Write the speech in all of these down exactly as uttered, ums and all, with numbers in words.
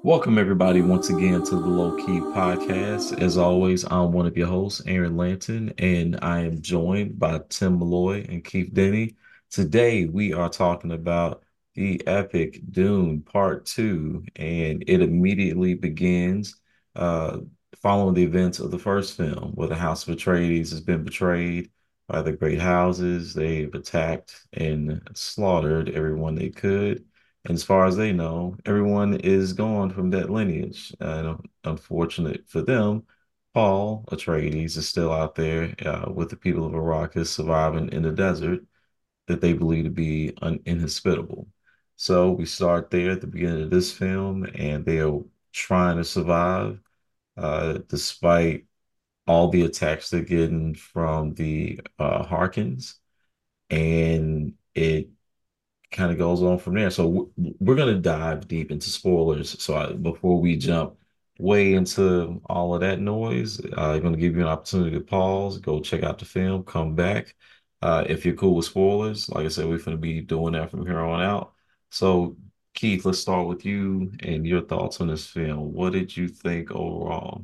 Welcome, everybody, once again to the Low Key Podcast. As always, I'm one of your hosts, Aaron Lanton, and I am joined by Tim Malloy and Keith Denny. Today, we are talking about the epic Dune Part two, and it immediately begins uh, following the events of the first film, where the House of Atreides has been betrayed by the Great Houses. They've attacked and slaughtered everyone they could. And as far as they know, everyone is gone from that lineage. And unfortunate for them, Paul Atreides is still out there uh, with the people of Arrakis surviving in the desert that they believe to be un inhospitable. So we start there at the beginning of this film, and they are trying to survive uh, despite all the attacks they're getting from the uh, Harkins. And it kind of goes on from there. So w- we're going to dive deep into spoilers. So I, before we jump way into all of that noise, uh, I'm going to give you an opportunity to pause, go check out the film, come back. Uh, if you're cool with spoilers, like I said, we're going to be doing that from here on out. So, Keith, let's start with you and your thoughts on this film. What did you think overall?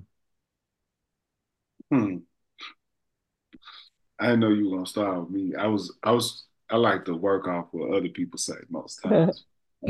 Hmm. I didn't know you were gonna start with me. I was, I was, I like to work off what other people say most times.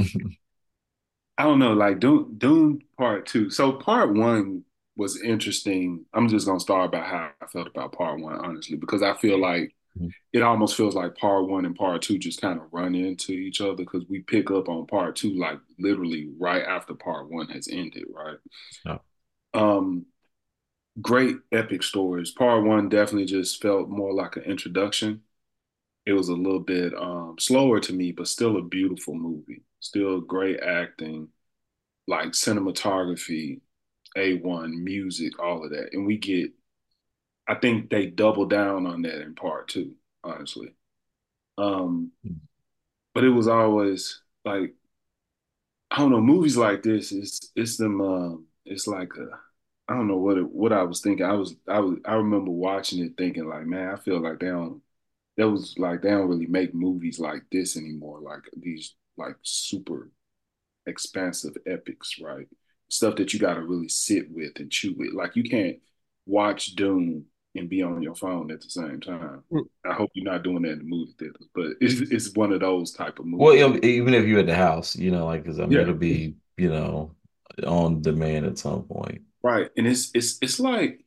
I don't know, like Dune, Dune Part Two. So Part One was interesting. I'm just gonna start about how I felt about Part One, honestly, because I feel like it almost feels like Part One and Part Two just kind of run into each other because we pick up on Part Two like literally right after Part One has ended, right? No. Um, Great epic stories. Part One definitely just felt more like an introduction. It was a little bit um, slower to me, but still a beautiful movie. Still great acting, like cinematography, A one, music, all of that. And we get, I think they double down on that in part two, honestly. Um, but it was always like, I don't know, movies like this, it's it's them um it's like a I don't know what it, what I was thinking. I was I was I remember watching it thinking like, man, I feel like they don't that was like they don't really make movies like this anymore, like these like super expansive epics, right? Stuff that you got to really sit with and chew with. Like you can't watch Dune and be on your phone at the same time. I hope you're not doing that in the movie theaters, but it's it's one of those type of Well, movies. you know, even if you're at the house, you know, like, because I mean, Yeah, it'll be, you know, on demand at some point. right. And it's it's it's like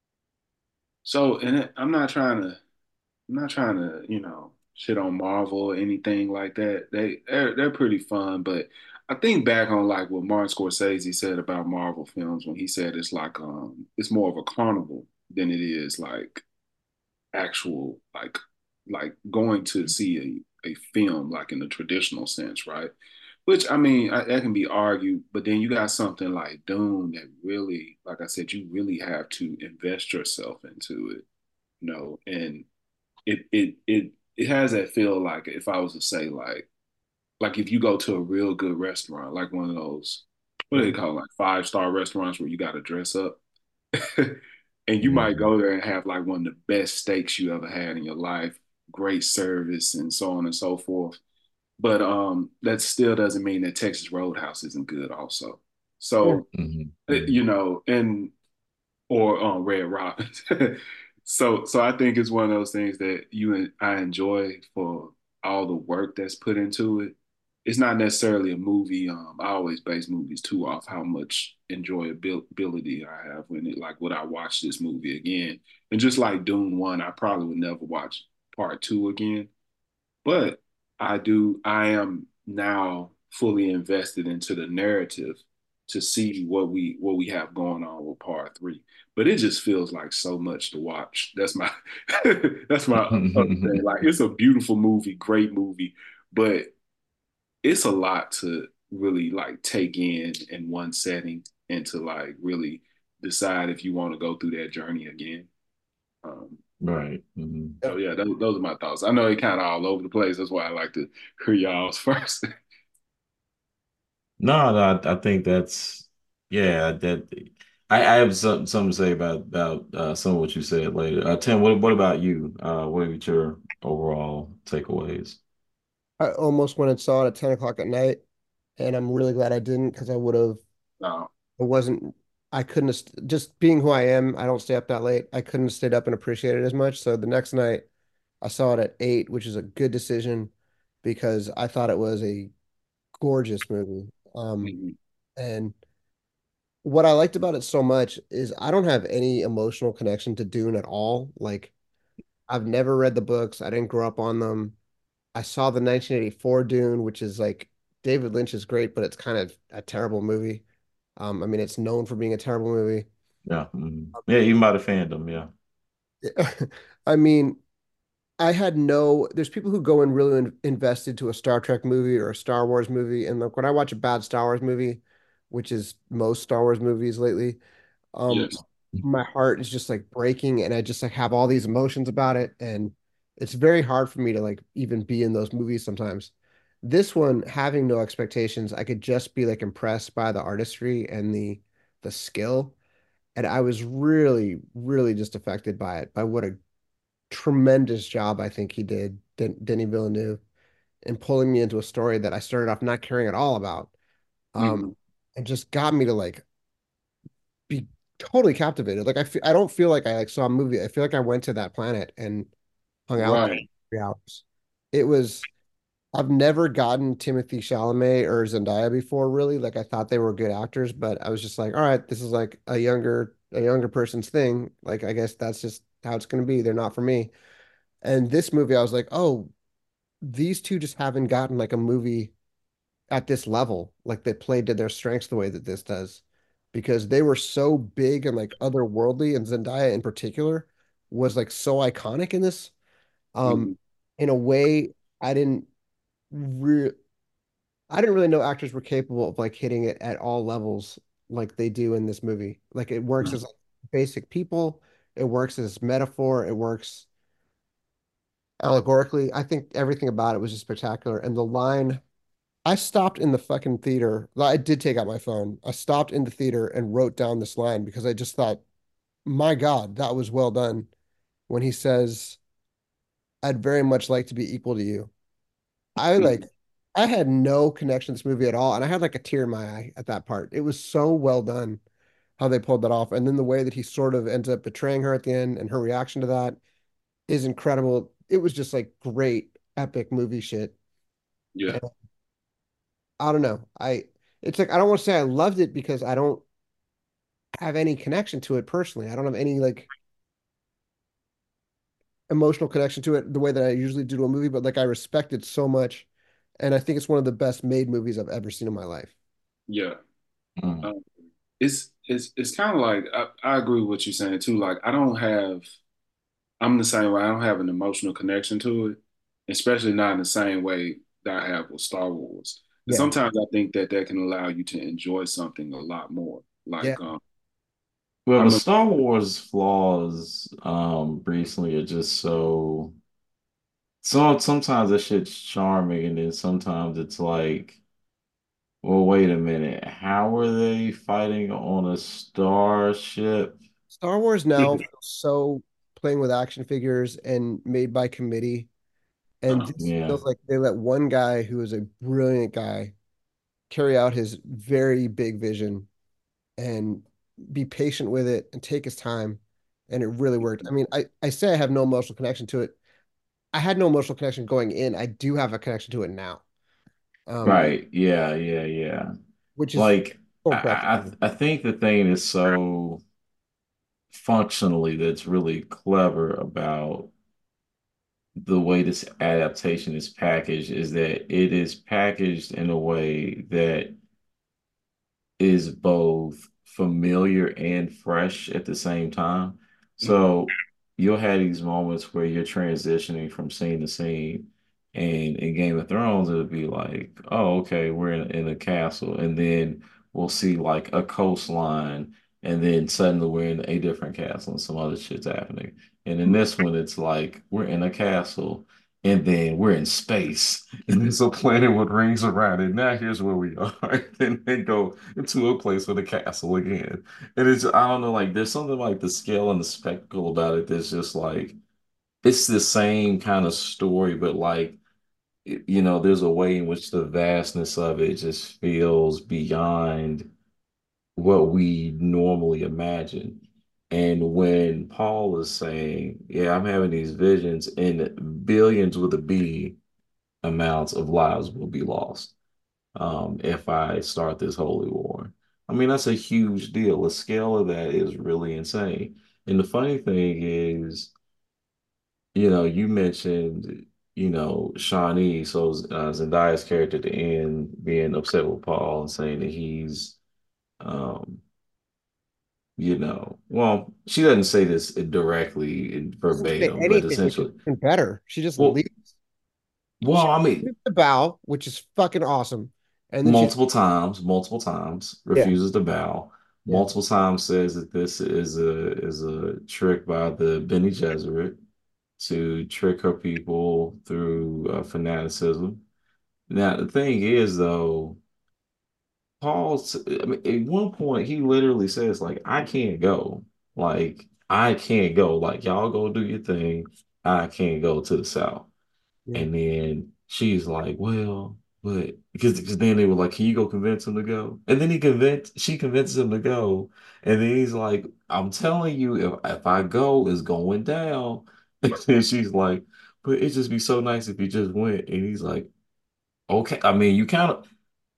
so, and it, I'm not trying to I'm not trying to you know shit on Marvel or anything like that. They they're, they're pretty fun, but I think back on like what Martin Scorsese said about Marvel films when he said it's like um it's more of a carnival than it is like actual like like going to see a, a film like in the traditional sense, right? Which I mean, I, that can be argued, but then you got something like Dune that really, like I said, you really have to invest yourself into it, you know, and it it it it has that feel like if I was to say like like if you go to a real good restaurant, like one of those what do they call it, like five star restaurants where you got to dress up, and you might Mhm. go there and have like one of the best steaks you ever had in your life, great service, and so on and so forth. But um, that still doesn't mean that Texas Roadhouse isn't good, also. So Mhm. uh, Mhm. you know, and or um, Red Robin. so so I think it's one of those things that you and I enjoy for all the work that's put into it. It's not necessarily a movie. Um, I always base movies too off how much enjoyability I have when it like would I watch this movie again. And just like Dune One, I probably would never watch part two again. But I do, I am now fully invested into the narrative to see what we what we have going on with part three. But it just feels like so much to watch. That's my that's my other thing. Like it's a beautiful movie, great movie, but it's a lot to really like take in in one setting and to like really decide if you want to go through that journey again. Um, Right. Mhm. Oh yeah, those, those are my thoughts. I know it kind of all over the place. That's why I like to hear y'all's first. No, no, I, I think that's yeah. That I, I have some something to say about about uh, some of what you said later. Uh, Tim, what what about you? Uh, what are your overall takeaways? I almost went and saw it at ten o'clock at night, and I'm really glad I didn't because I would have. No. It wasn't, I couldn't have, st- just being who I am, I don't stay up that late. I couldn't have stayed up and appreciated it as much. So the next night, I saw it at eight, which is a good decision because I thought it was a gorgeous movie. Um, Mhm. and what I liked about it so much is I don't have any emotional connection to Dune at all. Like, I've never read the books, I didn't grow up on them. I saw the nineteen eighty-four Dune, which is like David Lynch is great, but it's kind of a terrible movie. Um, I mean, it's known for being a terrible movie. Yeah. Mhm. Yeah, even by the fandom, yeah. I mean, I had no, there's people who go in really in, invested to a Star Trek movie or a Star Wars movie. And like when I watch a bad Star Wars movie, which is most Star Wars movies lately, um, Yes. my heart is just like breaking and I just like have all these emotions about it. And it's very hard for me to like even be in those movies sometimes. This one, having no expectations, I could just be like impressed by the artistry and the the skill. And I was really, really just affected by it, by what a tremendous job I think he did, Den Denis Villeneuve, in pulling me into a story that I started off not caring at all about. Um, Hmm. and just got me to like be totally captivated. Like I fe I don't feel like I like saw a movie. I feel like I went to that planet and hung out there Right. for three hours. It was I've never gotten Timothy Chalamet or Zendaya before, really. Like I thought they were good actors, but I was just like, all right, this is like a younger a younger person's thing. Like I guess that's just how it's gonna be. They're not for me. And this movie, I was like, oh, these two just haven't gotten like a movie at this level, like they played to their strengths the way that this does, because they were so big and like otherworldly, and Zendaya in particular was like so iconic in this, um, Hmm. in a way I didn't re I didn't really know actors were capable of like hitting it at all levels like they do in this movie. Like it works as like, basic people, it works as metaphor, it works allegorically. I think everything about it was just spectacular. And the line I stopped in the fucking theater. Well, I did take out my phone. I stopped in the theater and wrote down this line because I just thought, my God, that was well done. When he says, I'd very much like to be equal to you. I like, Hmm. I had no connection to this movie at all. And I had like a tear in my eye at that part. It was so well done how they pulled that off. And then the way that he sort of ends up betraying her at the end and her reaction to that is incredible. It was just like great, epic movie shit. Yeah. And I don't know. I, it's like, I don't want to say I loved it because I don't have any connection to it personally. I don't have any like emotional connection to it the way that I usually do to a movie, but like I respect it so much. And I think it's one of the best made movies I've ever seen in my life. Yeah. Mm. Um, it's it's it's kind of like I, I agree with what you're saying too. Like I don't have I'm the same way. I don't have an emotional connection to it, especially not in the same way that I have with Star Wars. And Yeah. sometimes I think that that can allow you to enjoy something a lot more. Yeah. Like um, Well, I the remember, Star Wars flaws um recently are just so so sometimes that shit's charming and then sometimes it's like, well, wait a minute, how were they fighting on a starship? Star Wars now feels so playing with action figures and made by committee. And uh, this Yeah, feels like they let one guy who is a brilliant guy carry out his very big vision and be patient with it and take his time. And it really worked. I mean, I, I say I have no emotional connection to it. I had no emotional connection going in. I do have a connection to it now, um, right. Yeah, yeah, yeah. which is Like so impressive. I I, I think the thing is so functionally that's really clever about the way this adaptation is packaged is that it is packaged in a way that is both familiar and fresh at the same time. mhm, So you'll have these moments where you're transitioning from scene to scene. And in Game of Thrones, it'll be like, oh, okay, we're in, in a castle. And then we'll see like a coastline. And then suddenly we're in a different castle and some other shit's happening. And in this one, it's like we're in a castle and then we're in space. And there's a planet with rings around it. Now here's where we are. And they go into a place with a castle again. And it's, I don't know, like there's something like the scale and the spectacle about it that's just like it's the same kind of story, but like you know, there's a way in which the vastness of it just feels beyond what we normally imagine. And when Paul is saying, yeah, I'm having these visions and billions with a B amounts of lives will be lost um, if I start this holy war. I mean, that's a huge deal. The scale of that is really insane. And the funny thing is, you know, you mentioned, you know, Shawnee, so uh, Zendaya's character at the end being upset with Paul and saying that he's, um, you know, well, she doesn't say this directly in Doesn't say verbatim, but anything, which is essentially, even better. She just well, leaves. She well, I mean, leaves the bow, which is fucking awesome. And then she, multiple times, multiple times, yeah, refuses to bow, yeah, multiple times says that this is a is a trick by the Bene Gesserit to trick her people through uh, fanaticism. Now, the thing is, though, Paul's, I mean, at one point, he literally says, like, I can't go. Like, I can't go. Like, y'all go do your thing. I can't go to the South. yeah. And then she's like, well, but because because then they were like, can you go convince him to go? And then he convinced she convinces him to go. And then he's like, I'm telling you, if if I go, it's going down. And she's like, but it'd just be so nice if you just went. And he's like, okay. I mean, you kind of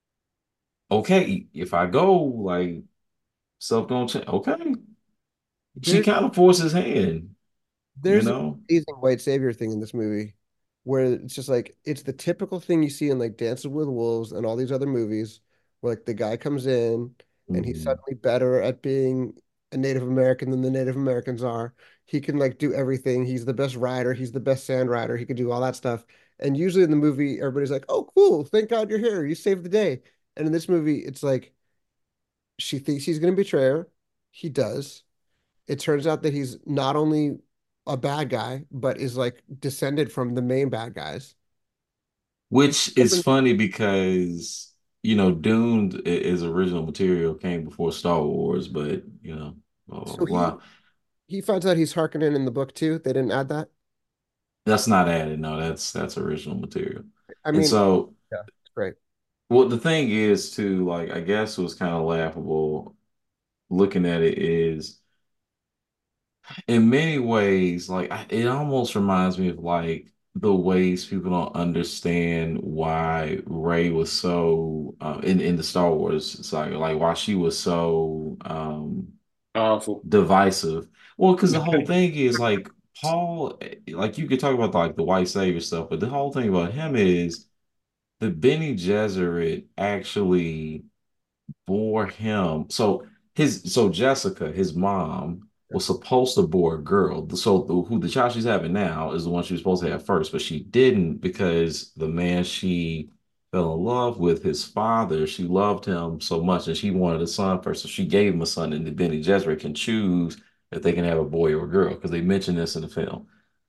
okay, if I go, like stuff gonna change. Okay. She There's kind of forced his hand, you there's an know? amazing white savior thing in this movie where it's just like it's the typical thing you see in like Dances with Wolves and all these other movies where like the guy comes in and he's Mhm. suddenly better at being a Native American than the Native Americans are. He can like do everything. He's the best rider, he's the best sand rider, he can do all that stuff. And usually in the movie, everybody's like, "Oh, cool, thank God you're here. You saved the day." And in this movie, it's like she thinks he's gonna betray her. He does. It turns out that he's not only a bad guy, but is like descended from the main bad guys. Which is funny because, you know, Dune i- is original material came before Star Wars, but, you know, blah, blah, So he blah. he finds out he's Harkonnen in the book too. They didn't add that. That's not added. No, that's that's original material. I And mean, so, yeah, it's great. well, the thing is too, like, I guess was kind of laughable looking at it is in many ways, like I- it almost reminds me of like the ways people don't understand why Rey was so uh, in in the Star Wars saga, like why she was so um Powerful. divisive. Well, because the whole thing is like Paul, eh, like you could talk about like the white savior stuff, but the whole thing about him is the Bene Gesserit actually bore him. So his so Jessica, his mom, was supposed to bore a girl. So the, who the child she's having now is the one she was supposed to have first, but she didn't because the man she fell in love with, his father, she loved him so much and she wanted a son first. So she gave him a son, and the Benny Gesserit can choose if they can have a boy or a girl because they mentioned this in the film.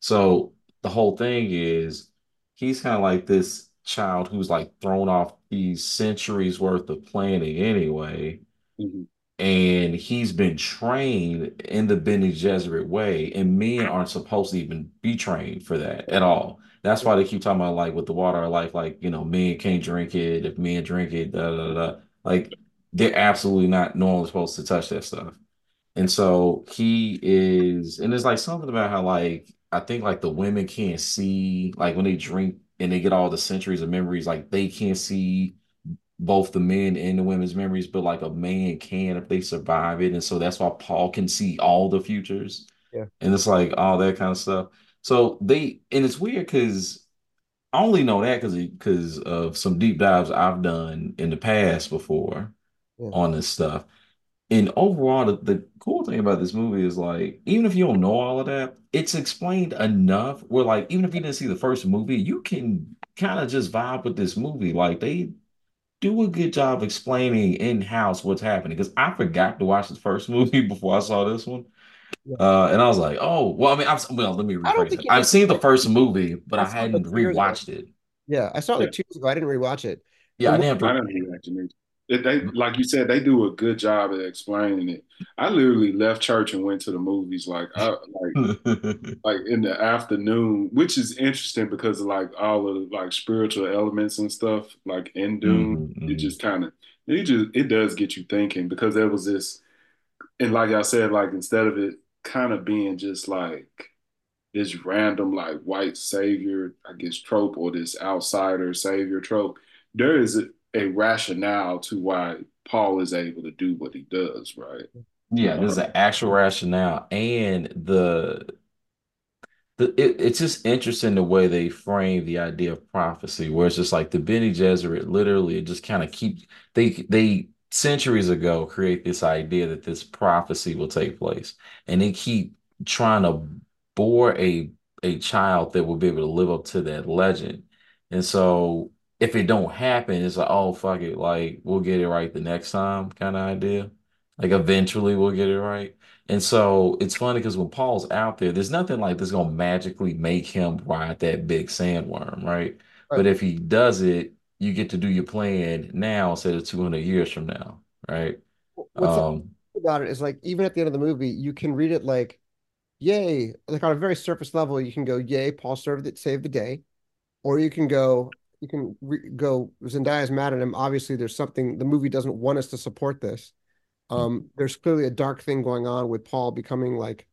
So the whole thing is he's kind of like this child who's like thrown off these centuries worth of planning anyway. Mhm. And he's been trained in the Bene Gesserit way, and men aren't supposed to even be trained for that at all. That's Yeah, why they keep talking about like with the water of life, like you know, men can't drink it. If men drink it, da da da. da. Like they're absolutely not normally supposed to touch that stuff. And so he is, and there's like something about how like I think like the women can't see like when they drink and they get all the centuries of memories, like they can't see both the men and the women's memories, but like a man can if they survive it. And so that's why Paul can see all the futures. yeah, And it's like all that kind of stuff. So they, and it's weird because I only know that because because of some deep dives I've done in the past before yeah, on this stuff. And overall, the, the cool thing about this movie is like, even if you don't know all of that, it's explained enough where like, even if you didn't see the first movie, you can kind of just vibe with this movie. Like they do a good job explaining in-house what's happening. Because I forgot to watch the first movie before I saw this one. yeah. Uh, and I was like, oh, well, I mean, I've, well, let me I don't rephrase think that. you I've need. seen the first movie, but I I saw it like hadn't two years ago. rewatched it. Yeah, I saw it Yeah, like two years ago. I didn't rewatch it. Yeah, The I more, didn't have I don't do that, Janine. They, they, like you said, they do a good job at explaining it. I literally left church and went to the movies, like I like to. like in the afternoon, which is interesting because of like all of the like spiritual elements and stuff, like in Dune, hmm it hmm just kind of It just it does get you thinking because there was this, and like I said, like instead of it kind of being just like this random like white savior, I guess, trope or this outsider savior trope, there is a, a rationale to why Paul is able to do what he does, right? Yeah, Uh, there's an actual rationale, and the the, it, it's just interesting the way they frame the idea of prophecy, where it's just like the Bene Gesserit literally just kind of keep they they centuries ago create this idea that this prophecy will take place, and they keep trying to bore a a child that will be able to live up to that legend. And so if it don't happen, it's like, oh fuck it, like we'll get it right the next time kind of idea. Like eventually we'll get it right. And so it's funny because when Paul's out there, there's nothing like this gonna magically make him ride that big sandworm, right? Right. But if he does it, you get to do your plan now instead of two hundred years from now, right? What's so Um, cool about it is like even at the end of the movie, you can read it like, yay, like on a very surface level, you can go, yay, Paul served it, saved the day. Or you can go, you can re go, Zendaya's mad at him. Obviously, there's something, the movie doesn't want us to support this. Um, there's clearly a dark thing going on with Paul becoming like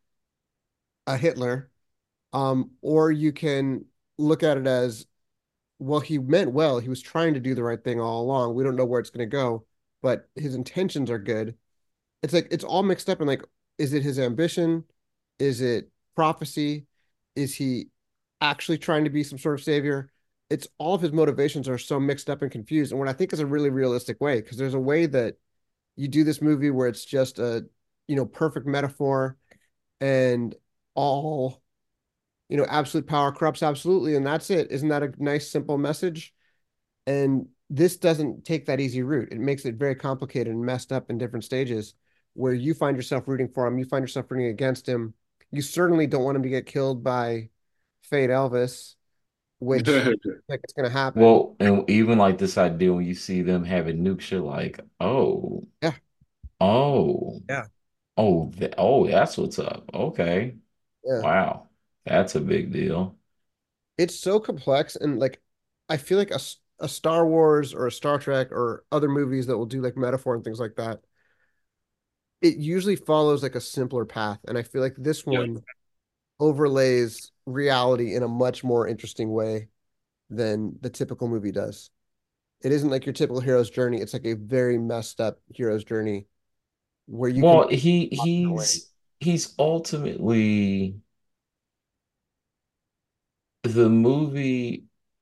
a Hitler. Um, or you can look at it as, well, he meant well. He was trying to do the right thing all along. We don't know where it's going to go, but his intentions are good. It's like it's all mixed up in like, is it his ambition? Is it prophecy? Is he actually trying to be some sort of savior? It's all of his motivations are so mixed up and confused. And what I think is a really realistic way, because there's a way that you do this movie where it's just a, you know, perfect metaphor and all, you know, absolute power corrupts absolutely, and that's it. Isn't that a nice, simple message? And this doesn't take that easy route. It makes it very complicated and messed up in different stages where you find yourself rooting for him, you find yourself rooting against him. You certainly don't want him to get killed by Fade Elvis, which like it's gonna happen. well, and even like this idea when you see them having nukes, you're like, oh, Yeah, oh, yeah, oh, th oh, that's what's up. Okay, yeah. wow, that's a big deal. It's so complex and like I feel like a, a Star Wars or a Star Trek or other movies that will do like metaphor and things like that. It usually follows like a simpler path, and I feel like this yeah. one overlays reality in a much more interesting way than the typical movie does. It isn't like your typical hero's journey. It's like a very messed up hero's journey where you can Well, he walk that way. he's he's ultimately the movie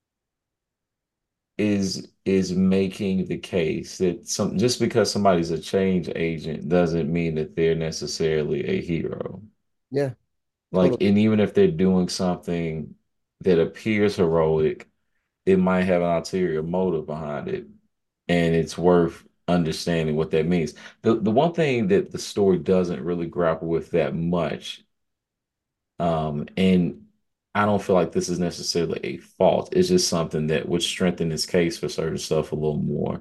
is is making the case that some just because somebody's a change agent doesn't mean that they're necessarily a hero. Yeah, Like, totally. and even if they're doing something that appears heroic, it might have an ulterior motive behind it, and it's worth understanding what that means. The the one thing that the story doesn't really grapple with that much, um, and I don't feel like this is necessarily a fault. It's just something that would strengthen his case for certain stuff a little more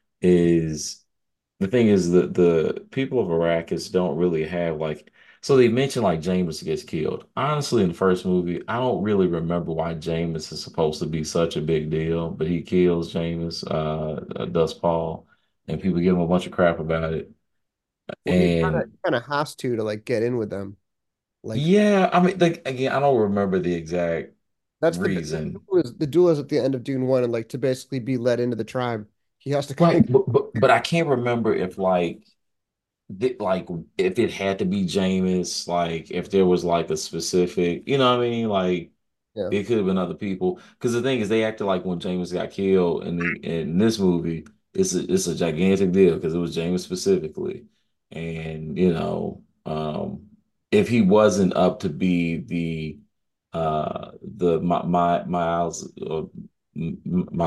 is the thing is that the people of Arrakis don't really have like so they mentioned like Jameis gets killed. Honestly, in the first movie, I don't really remember why Jameis is supposed to be such a big deal, but he kills Jameis, uh, uh, does Paul, and people give him a bunch of crap about it. Well, he kind of And kind of has to to like get in with them. Like yeah, I mean, like again, I don't remember the exact that's the the reason. duel is the duel is at the end of Dune one, and like to basically be let into the tribe, he has to Right, kind of but but, but I can't remember if like th- like if it had to be Jameis, like if there was like a specific, you know what I mean? Like yeah. it could have been other people. Because the thing is, they acted like when Jameis got killed in the in this movie, it's a, it's a gigantic deal because it was Jameis specifically, and you know, um, if he wasn't up to be the uh the my my Miles or my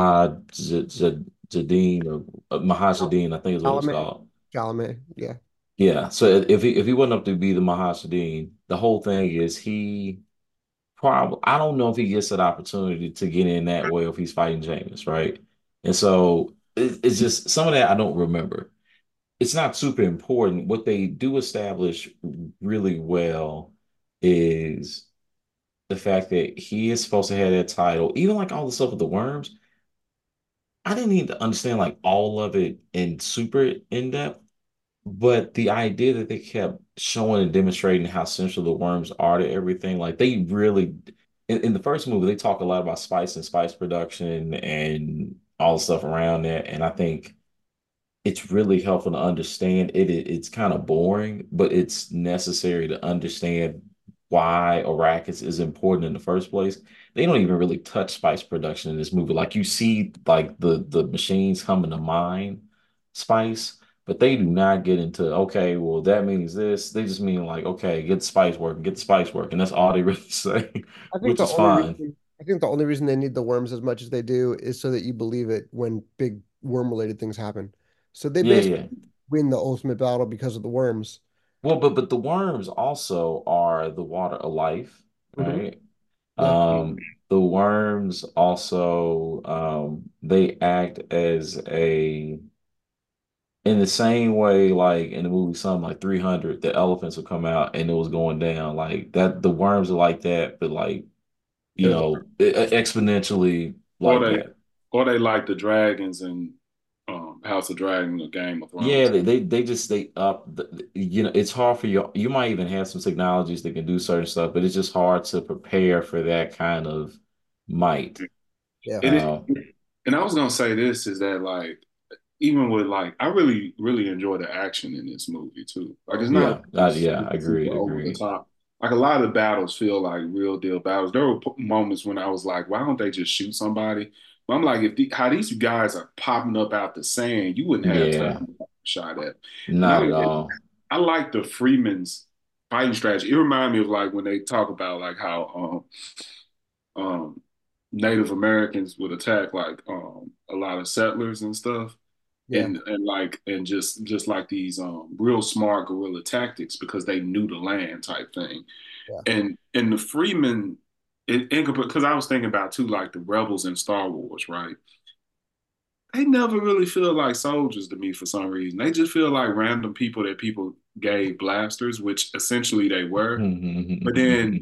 Mahajadeen or uh, Mahajadeen, I think is what it's Chalamet, called. Chalamet, yeah. Yeah. So if he if he wasn't up to be the Mahashadin, the whole thing is he probably I don't know if he gets that opportunity to get in that way if he's fighting Jameis, right? And so it, it's just some of that I don't remember. It's not super important. What they do establish really well is the fact that he is supposed to have that title, even like all the stuff with the worms. I didn't need to understand like all of it in super in depth, but the idea that they kept showing and demonstrating how central the worms are to everything, like they really in, in the first movie, they talk a lot about spice and spice production and all the stuff around that. And I think it's really helpful to understand it. it it's kind of boring, but it's necessary to understand why Arrakis is important in the first place. They don't even really touch spice production in this movie. Like you see, like the the machines coming to mine spice, but they do not get into okay, well that means this. They just mean like okay, get the spice working, get the spice working. That's all they really say, I think which the is only fine. reason I think the only reason they need the worms as much as they do is so that you believe it when big worm related things happen. So they Yeah, basically yeah. win the ultimate battle because of the worms. Well, but but the worms also are the water of life, Hmm. right? Yeah. Um, the worms also um they act as a in the same way like in the movie something like three hundred, the elephants would come out and it was going down like that. The worms are like that, but like you Yeah. know e- e- exponentially Or like they that. or they like the dragons in um, House of Dragon or Game of Yeah, Thrones. they they, they just they up the, you know it's hard for you. You might even have some technologies that can do certain stuff, but it's just hard to prepare for that kind of might. Yeah. It, Uh, is, and I was gonna say this is that like even with like I really really enjoy the action in this movie too. Like it's not yeah, uh, super, yeah, agreed, super over the agreed. top. Like a lot of the battles feel like real deal battles. There were p- moments when I was like, why don't they just shoot somebody? But I'm like, if the, how these guys are popping up out the sand, you wouldn't have time Yeah, to shot at. And I not at all. I like the Freeman's fighting strategy. It reminded me of like when they talk about like how um um Native Americans would attack like um a lot of settlers and stuff Yeah. and and like and just just like these um real smart guerrilla tactics because they knew the land type thing Yeah. and and the Freeman it, because I was thinking about too like the rebels in Star Wars, right? They never really feel like soldiers to me for some reason. They just feel like random people that people gave blasters, which essentially they were. But then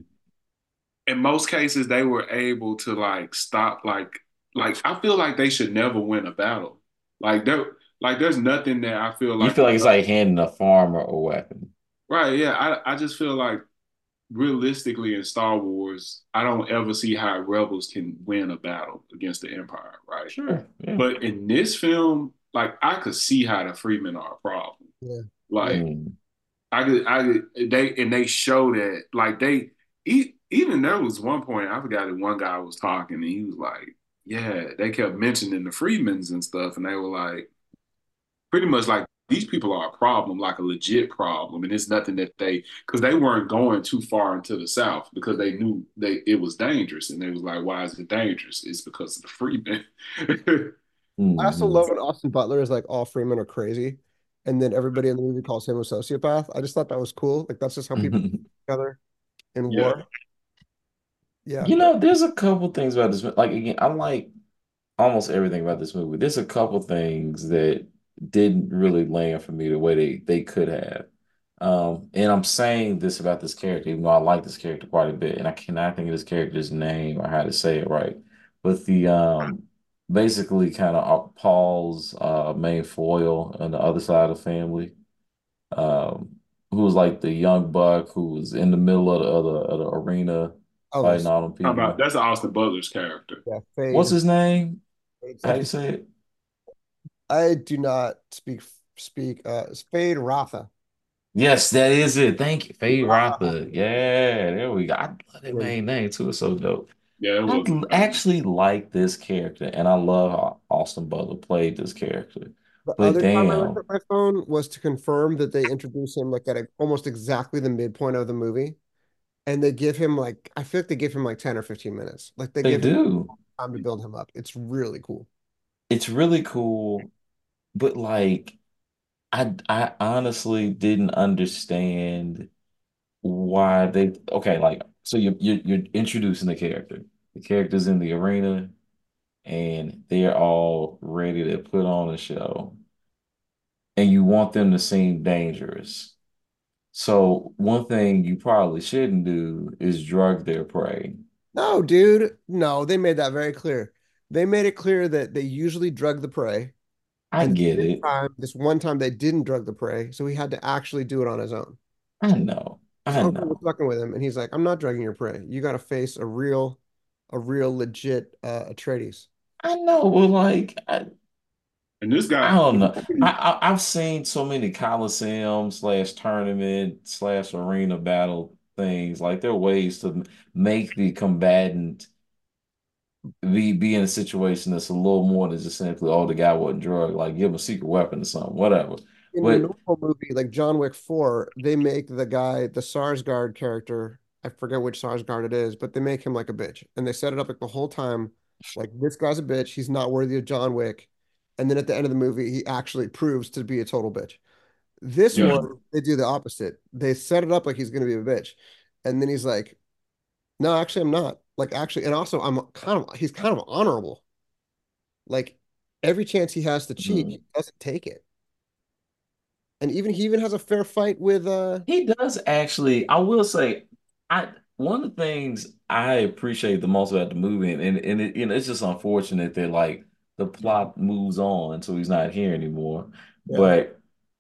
in most cases they were able to like stop like like I feel like they should never win a battle. Like there like there's nothing that I feel You like feel a like it's rebel, like handing a farmer a weapon. right, yeah. I, I just feel like realistically in Star Wars, I don't ever see how rebels can win a battle against the Empire, right? Sure, yeah. But in this film, like I could see how the Freemen are a problem. Yeah. Yeah. Like Mm. I could, I could, they and they show that like they e- even there was one point I forgot that one guy was talking and he was like, yeah, they kept mentioning the Freemans and stuff, and they were like pretty much like these people are a problem, like a legit problem, and it's nothing that they because they weren't going too far into the South because they knew they it was dangerous, and they was like, why is it dangerous? It's because of the Freemen. I also Hmm. love when Austin Butler is like all Freemen are crazy, and then everybody in the movie calls him a sociopath. I just thought that was cool. Like that's just how people treat each other in Yeah, war. Yeah. You That, know, there's a couple things about this. Like again, I like almost everything about this movie. There's a couple things that didn't really land for me the way they they could have. Um, and I'm saying this about this character, even though I like this character quite a bit, and I cannot think of this character's name or how to say it right. But the um basically kind of Paul's uh main foil on the other side of the family, um, who was like the young buck who was in the middle of the of the, of the arena oh, fighting this. all them how about people. that's Austin Butler's character. Yeah. What's Fade. his name? Fade How you something. say it? I do not speak speak. Uh, it's Fade Ratha. Yes, that is it. Thank you. Faye Ratha. Rother. Yeah, there we go. I love that Yeah. main name too. It's so dope. Yeah, it I was a l- good actually like this character, and I love how Austin Butler played this character. The But other time I looked damn, at my phone was to confirm that they introduce him like at a, almost exactly the midpoint of the movie, and they give him like I feel like they give him like ten or fifteen minutes. Like they they give him do. time to build him up. It's really cool. It's really cool, but like I I honestly didn't understand why they okay, like so you you you're introducing the character. The character's in the arena and they're all ready to put on a show. And you want them to seem dangerous. So one thing you probably shouldn't do is drug their prey. No, dude. No, they made that very clear. They made it clear that they usually drug the prey, I and get this it. time, this one time, they didn't drug the prey, so he had to actually do it on his own. I know. His I uncle was know. fucking with him, and he's like, "I'm not drugging your prey. You got to face a real, a real legit uh, Atreides." I know. Well, like I, And this I guy, don't know. I, I I've seen so many Coliseum slash tournament slash arena battle things. Like there are ways to make the combatant be be in a situation that's a little more than just simply, oh, the guy wasn't drugged. Like give him a secret weapon or something, whatever. In the But normal movie, like John Wick four, they make the guy, the Sarsgaard character, I forget which Sarsgaard it is, but they make him like a bitch. And they set it up like the whole time, like this guy's a bitch, he's not worthy of John Wick. And then at the end of the movie, he actually proves to be a total bitch. This yeah, one, they do the opposite. They set it up like he's gonna be a bitch. And then he's like, no, actually, I'm not. Like, actually, and also I'm kind of he's kind of honorable. Like every chance he has to cheat, hmm, he doesn't take it. And even he even has a fair fight with uh he does actually. I will say, I one of the things I appreciate the most about the movie, and and, and it, you know, it's just unfortunate that like the plot moves on, so he's not here anymore. yeah. But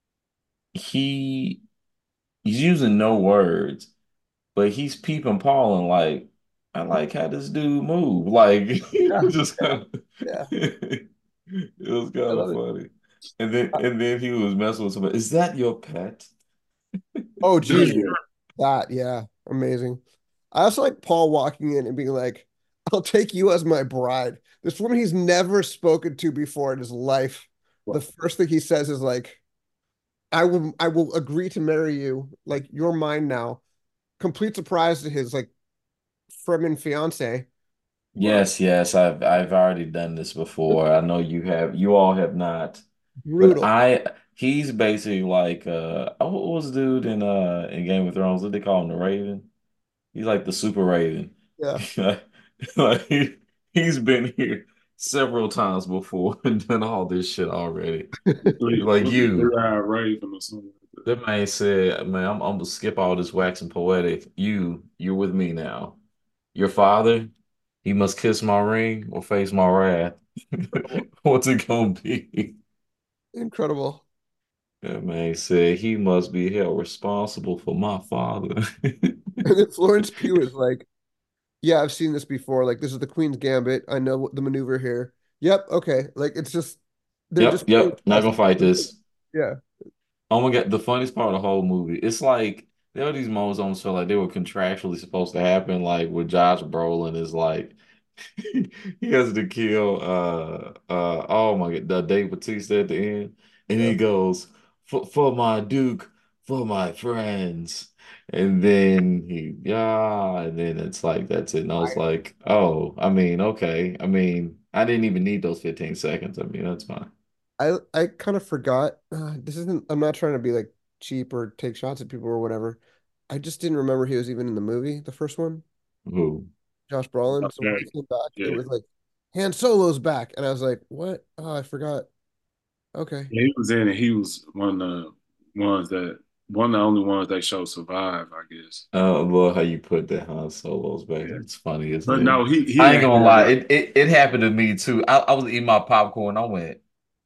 he he's using no words, but he's peeping Paul and like, I like how this dude move. Like Yeah, he just yeah, kind of yeah. it was I kind of love it. funny. And then Uh, and then he was messing with somebody. Is that your pet? Oh, Jesus. yeah. That, yeah, amazing. I also like Paul walking in and being like, I'll take you as my bride. This woman he's never spoken to before in his life. The first thing he says is like, I will I will agree to marry you. Like, you're mine now. Complete surprise to his like Fremen fiance. Right. Yes, yes, I've I've already done this before. I know you have, you all have not. But Brutal. I he's basically like uh oh, what was the dude in uh in Game of Thrones? What they call him, the Raven? He's like the Super Raven. Yeah. Like he, he's been here several times before and done all this shit already. Three, Like was it you, three-eyed raven or something like that man said, man, I'm, I'm gonna skip all this waxing poetic. You, you're with me now. Your father, he must kiss my ring or face my wrath. Incredible. What's it gonna be? Incredible. That man said he must be held responsible for my father. And then Florence Pugh is like, yeah, I've seen this before. Like, this is the Queen's Gambit. I know what the maneuver here. Yep. Okay. Like, it's just, they're Yep, just playing yep, not chess. gonna fight this. Yeah. Oh my God, the funniest part of the whole movie, it's like there are these moments I almost felt like they were contractually supposed to happen, like with Josh Brolin is like he has to kill uh uh oh my God, the Dave Bautista at the end. And Yeah. he goes, for for my Duke, for my friends. And then he yeah, and then it's like that's it. And I was like, oh, I mean, okay. I mean, I didn't even need those fifteen seconds. I mean, that's fine. I I kind of forgot. Uh, this isn't. I'm not trying to be like cheap or take shots at people or whatever. I just didn't remember he was even in the movie, the first one, Who? Josh that. Brolin. So when Okay. he came back, it Yeah. was like Han Solo's back, and I was like, "What? Oh, I forgot." Okay. Yeah, he was in it. He was one of the ones that one of the only ones they show survive, I guess. Uh, I love how you put that Han Solo's back. Yeah. It's funny, isn't But it? no, he he I didn't ain't have gonna lie, like it it, it happened to me too. I, I was eating my popcorn. I went,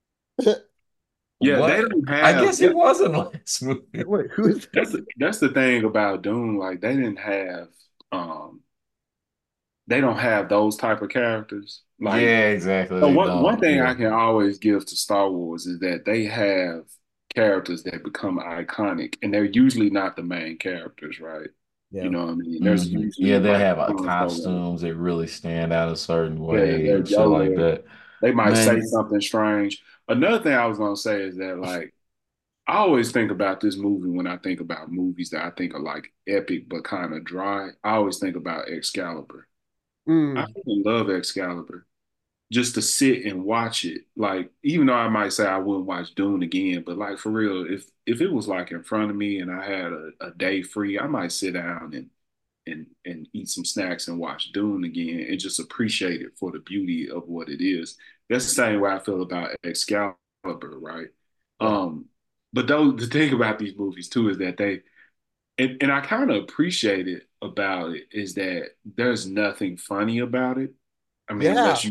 yeah, they what? don't I have guess he that, was in last movie. Wait, who is that's that? the, that's the thing about Dune. Like they didn't have um they don't have those type of characters. Like Yeah, exactly. so They one one don't. thing Yeah. I can always give to Star Wars is that they have characters that become iconic, and they're usually not the main characters, right? You Yeah. know what I mean? There's Hmm. Yeah, usually they like have uh, Han Solo. costumes that really stand out a certain Yeah, way they're and shit like Yoda. that. They might say Man, something strange. Another thing I was gonna say is that like I always think about this movie when I think about movies that I think are like epic but kind of dry. I always think about Excalibur. I Mm, fucking love Excalibur. Just to sit and watch it. Like, even though I might say I wouldn't watch Dune again, but like for real, if if it was like in front of me and I had a, a day free, I might sit down and and and eat some snacks and watch Dune again and just appreciate it for the beauty of what it is. That's the same way I feel about Excalibur, right? yeah. Um, but though the thing about these movies too is that they and, and I kind of appreciate it about it is that there's nothing funny about it. I mean, Yeah. unless you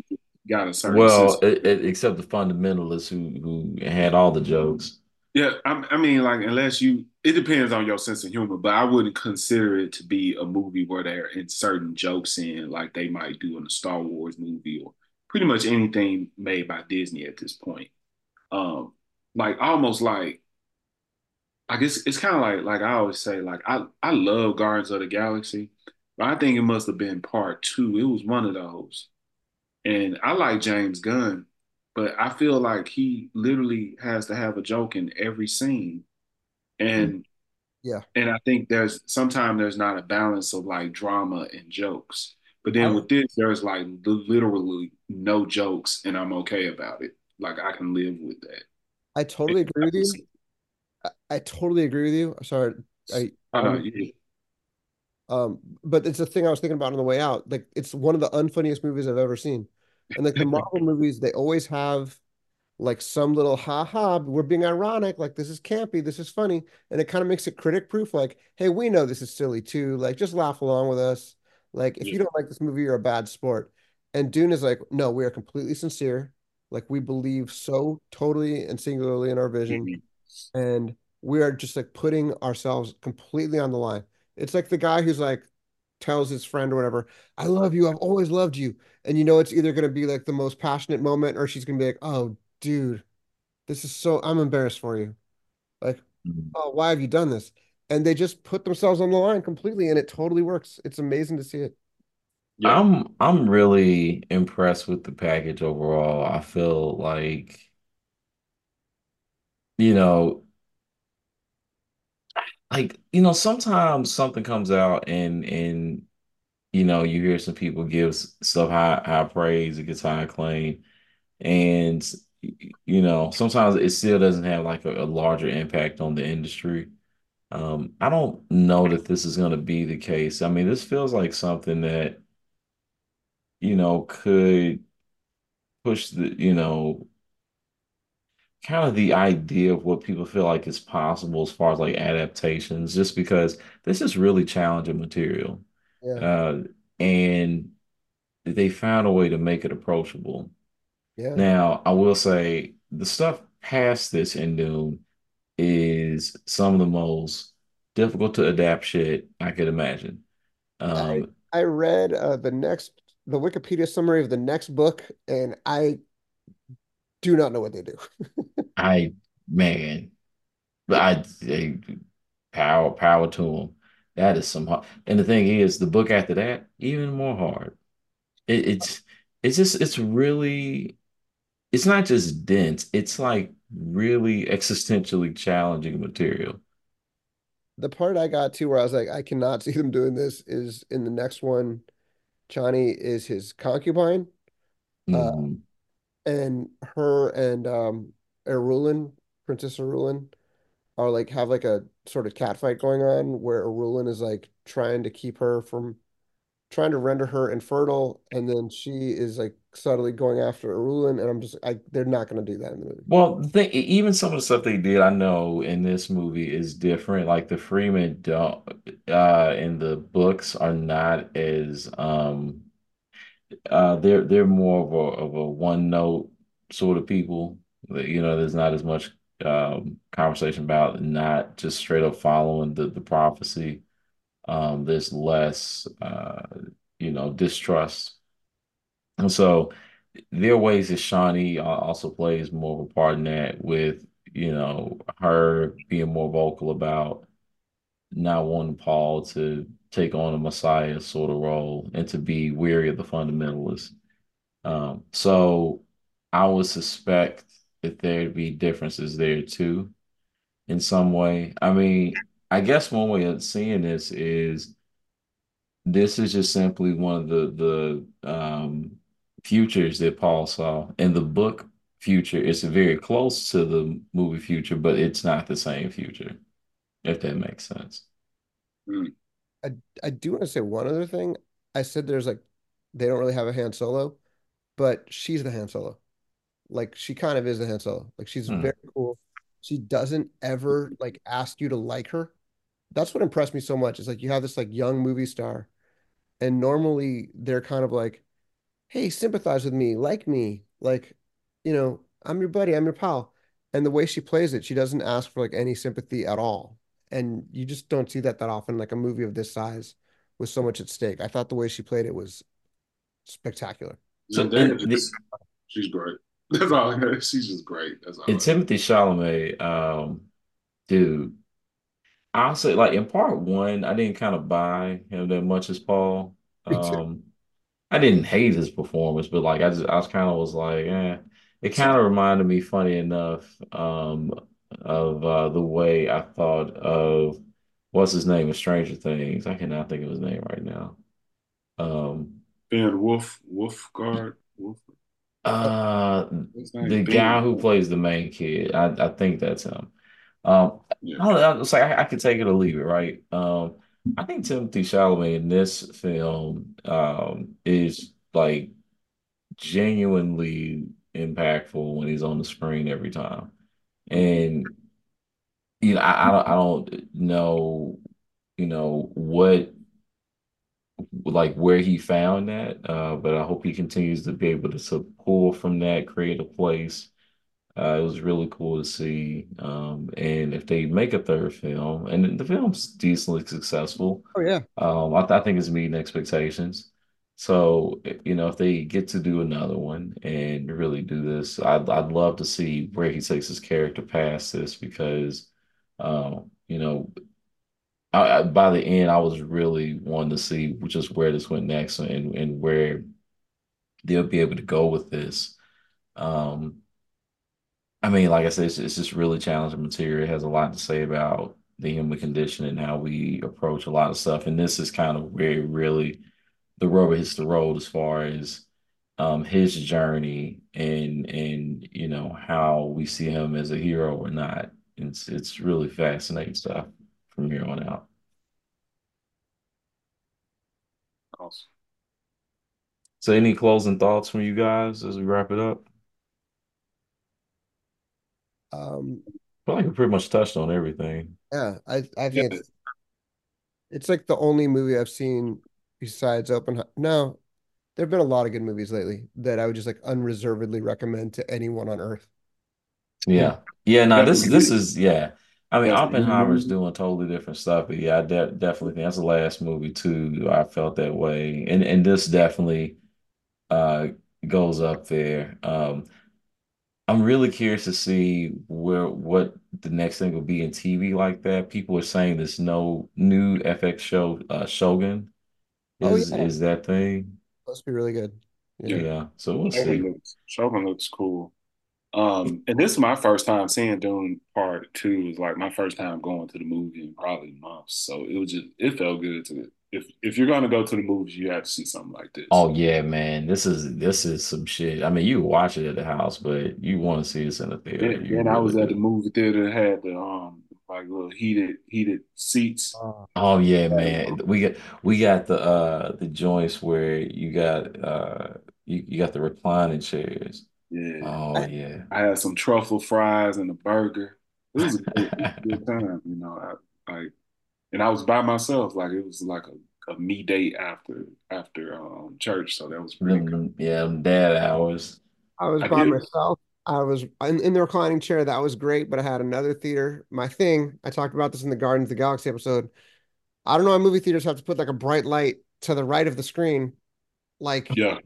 got a certain sense. Well, it, it, except the fundamentalists who who had all the jokes. Yeah, I, I mean, like, unless you, it depends on your sense of humor, but I wouldn't consider it to be a movie where they're inserting jokes in like they might do in a Star Wars movie or pretty much anything made by Disney at this point. Um, like almost like, I guess it's kind of like, like I always say, like I I love Guardians of the Galaxy, but I think it must have been part two. It was one of those, and I like James Gunn, but I feel like he literally has to have a joke in every scene. Mm. And Yeah. and I think there's sometimes there's not a balance of like drama and jokes. But then I, with this, there's like literally no jokes, and I'm okay about it. Like I can live with that. I And totally agree I with you. just, I, I totally agree with you. Sorry. I, oh no, I'm you, Um, but it's a thing I was thinking about on the way out. Like it's one of the unfunniest movies I've ever seen. And like the Marvel movies, they always have like some little ha ha, we're being ironic, like this is campy, this is funny. And it kind of makes it critic proof, like, hey, we know this is silly too. Like just laugh along with us. Like if yeah, you don't like this movie, you're a bad sport. And Dune is like, no, we are completely sincere. Like we believe so totally and singularly in our vision mhm, and we are just like putting ourselves completely on the line. It's like the guy who's like tells his friend or whatever, I love you, I've always loved you. And you know it's either gonna be like the most passionate moment or she's gonna be like, oh dude, this is so I'm embarrassed for you. Like, oh, why have you done this? And they just put themselves on the line completely and it totally works. It's amazing to see it. yeah, I'm I'm really impressed with the package overall. I feel like, you know, like, you know, sometimes something comes out and and you know, you hear some people give s- stuff high high praise, it gets high acclaim. And you know, sometimes it still doesn't have like a, a larger impact on the industry. Um, I don't know that this is going to be the case. I mean, this feels like something that, you know, could push the, you know, kind of the idea of what people feel like is possible as far as like adaptations, just because this is really challenging material. Yeah, Uh, and they found a way to make it approachable. yeah. Now, I will say the stuff past this in Dune is some of the most difficult to adapt shit I could imagine. I Um, I read uh the next the Wikipedia summary of the next book and I do not know what they do. I man, I, I power power to them. That is some hard. And the thing is, the book after that, even more hard. It, it's it's just it's really it's not just dense. It's like really existentially challenging material. The part I got to where I was like, I cannot see them doing this is in the next one. Chani is his concubine, uh, Mhm. and her and um, Erulin, Princess Erulin, are like have like a sort of cat fight going on where Erulin is like trying to keep her from trying to render her infertile, and then she is like subtly going after Erulin, and I'm just I they're not gonna do that in the movie. Well, the thing, e, even some of the stuff they did, I know in this movie is different. Like the Freeman don't, uh, in the books are not as um uh they're they're more of a of a one note sort of people. That, You know, there's not as much um conversation about not just straight up following the the prophecy. Um, there's less uh you know distrust. And so there are ways that Shawnee uh, also plays more of a part in that with, you know, her being more vocal about not wanting Paul to take on a Messiah sort of role and to be weary of the fundamentalists. Um, so I would suspect that there'd be differences there too in some way. I mean, I guess one way of seeing this is this is just simply one of the the um, futures that Paul saw. In the book future, it's very close to the movie future, but it's not the same future, if that makes sense. mm, I I do want to say one other thing. I said there's like they don't really have a Han Solo, but she's the Han Solo. Like she kind of is the Han Solo. Like she's Hmm. very cool. She doesn't ever like ask you to like her. That's what impressed me so much. Is like you have this like young movie star, and normally they're kind of like hey, sympathize with me, like me, like, you know, I'm your buddy, I'm your pal. And the way she plays it, she doesn't ask for like any sympathy at all. And you just don't see that that often, like a movie of this size with so much at stake. I thought the way she played it was spectacular. So Zendaya in the just she's great. That's all. She's just great. That's in all. Timothy Chalamet, um, dude, I'll say like in part one, I didn't kind of buy him that much as Paul. Me too. Um, I didn't hate his performance, but like I just I was kind of was like, eh. It So kind of reminded me, funny enough, um, of uh, the way I thought of what's his name in Stranger Things. I cannot think of his name right now. Um, Ben Wolf, Wolfgard, Wolf. Oh, uh, His name the Ben guy who Wolf. plays the main kid. I I think that's him. Um, Yeah. I don't know. It's like I, I could take it or leave it, right? Um, I think Timothy Chalamet in this film um is like genuinely impactful when he's on the screen every time. Mhm. And you know, I, I don't I don't know, you know, what like where he found that, uh, but I hope he continues to be able to sort of pull from that, create a place. Uh, it was really cool to see. Um, and if they make a third film, and the film's decently successful, oh yeah. um, I, I think it's meeting expectations. So, you know, if they get to do another one and really do this, I'd I'd love to see where he takes his character past this because, um, you know, I, I, by the end, I was really wanting to see just where this went next and and where they'll be able to go with this. Um, I mean, like I said, it's, it's just really challenging material. It has a lot to say about the human condition and how we approach a lot of stuff. And this is kind of where really the rubber hits the road as far as um, his journey and and you know how we see him as a hero or not. It's it's really fascinating stuff from here on out. Awesome. So, any closing thoughts from you guys as we wrap it up? Um, I feel like we pretty much touched on everything. yeah, I I Yeah. think it's it's like the only movie I've seen besides Open. No, there have been a lot of good movies lately that I would just like unreservedly recommend to anyone on earth. And Yeah. Yeah, no, That's a this this good. is yeah. I mean, That's a good Oppenheimer's movie. doing totally different stuff, but yeah, I de definitely think that's the last movie too. I felt that way. And and this definitely uh goes up there. Um I'm really curious to see where what the next thing will be in T V like that. People are saying this no new F X show uh Shogun oh is yeah, is that thing. supposed to be really good. Yeah. Yeah. Yeah, so we'll Shogun see. looks Shogun looks cool. Um, and this is my first time seeing Dune Part Two. It was like my first time going to the movie in probably months. So it was just it felt good to if if you're gonna go to the movies, you have to see something like this. Oh yeah, man. This is this is some shit. I mean, you watch it at the house, but you want to see this in the theater. Then, You then I really was at the do. movie theater that had the um like little heated heated seats. Oh, Oh yeah, And, man. We got we got the uh the joints where you got uh you, you got the reclining chairs. yeah, Oh yeah. I had some truffle fries and a burger. It was a good, it was a good time, you know. I like, and I was by myself. Like it was like a, a me date after after um church, so that was pretty Them, good. them- yeah, them dad hours. I was I by did, myself. I was in, in the reclining chair. That was great, but I had another theater. My thing, I talked about this in the Guardians of the Galaxy episode. I don't know why movie theaters have to put like a bright light to the right of the screen. Like, yeah,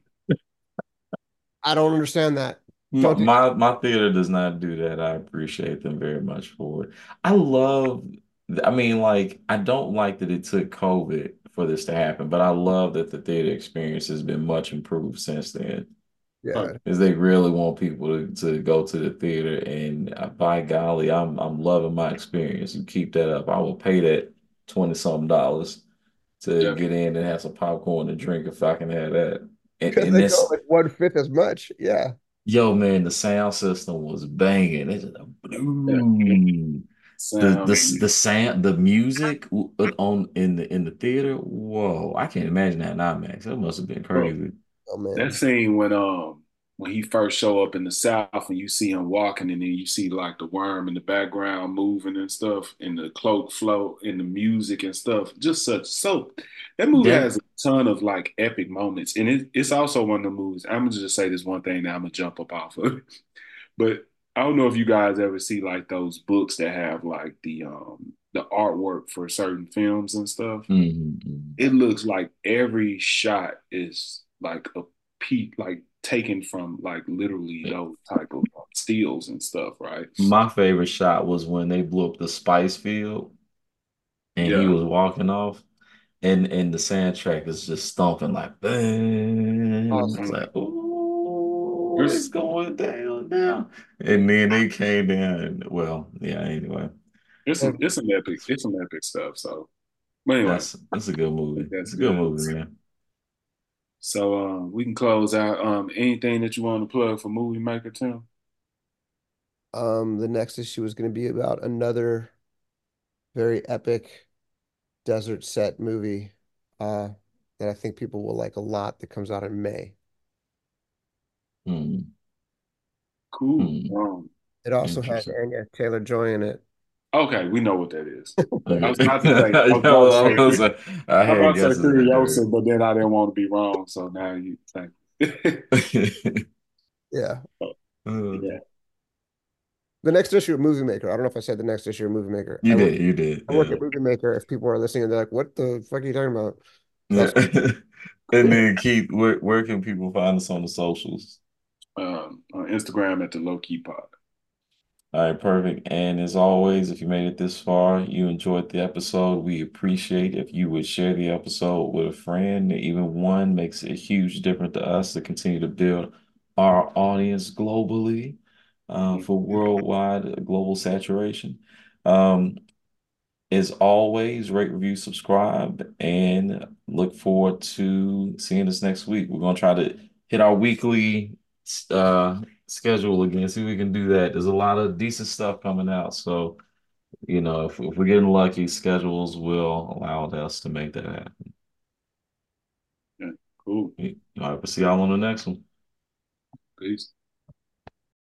I don't understand that. My, Don't do my my theater does not do that. I appreciate them very much for it. I love, I mean, like, I don't like that it took COVID for this to happen, but I love that the theater experience has been much improved since then. Yeah. Because they really want people to, to go to the theater, and uh, by golly, I'm I'm loving my experience. You keep that up, I will pay that twenty something dollars to get definitely. in and have some popcorn and drink if I can have that. And, Because and they go this like one fifth as much. Yeah. Yo, man, the sound system was banging. It's just a Yeah, yeah. boom. The Sound. the the sound, the music on in the in the theater. Whoa, I can't imagine that in IMAX. That must have been Bro, crazy. Oh that man. scene when um when he first show up in the South and you see him walking and then you see like the worm in the background moving and stuff and the cloak float and the music and stuff. Just such so that movie That has a ton of like epic moments. And it, it's also one of the movies. I'm gonna just say this one thing that I'm gonna jump up off of. But I don't know if you guys ever see like those books that have like the um the artwork for certain films and stuff. mhm. It looks like every shot is like a peak, like taken from like literally Mhm. those type of steals and stuff, right? My favorite shot was when they blew up the spice field and he Yeah. was walking off, and and the soundtrack is just stomping like boom. It's Awesome. like, oh, it's There's going down now. And then they came down. And, well, yeah. Anyway, it's some And, it's some epic it's some epic stuff. So, but anyway, I that's that's a good think movie. that's It's a good good. movie, man. So um, we can close out. Um, anything that you want to plug for Movie Maker, Tim? um, the next issue is going to be about another very epic desert set movie uh, that I think people will like a lot that comes out in May. Hmm. Cool. Hmm. Um, It also has Interesting. Anya Taylor-Joy in it. okay, we know what that is. I Okay. was about to say, I You was about to know, I say, was, uh, I I was had about to say guesses in Furiosa, but then I didn't want to be wrong. So now you think, there. Yeah. Uh, yeah, The next issue of Movie Maker. I don't know if I said the next issue of Movie Maker. you I work did, you did, I work yeah. at Movie Maker. If people are listening and they're like, what the fuck are you talking about? Yeah. That's And then Keith, where where can people find us on the socials? um, on Instagram at the Low Key Pod. All right, perfect. And as always, if you made it this far, you enjoyed the episode, we appreciate if you would share the episode with a friend. Even one makes a huge difference to us to continue to build our audience globally uh, for worldwide global saturation. Um, as always, rate, review, subscribe, and look forward to seeing us next week. We're gonna try to hit our weekly uh schedule again. See if we can do that. There's a lot of decent stuff coming out. So, you know, if, if we're getting lucky, schedules will allow us to make that happen. Yeah, cool. All right, we'll see y'all on the next one. Peace.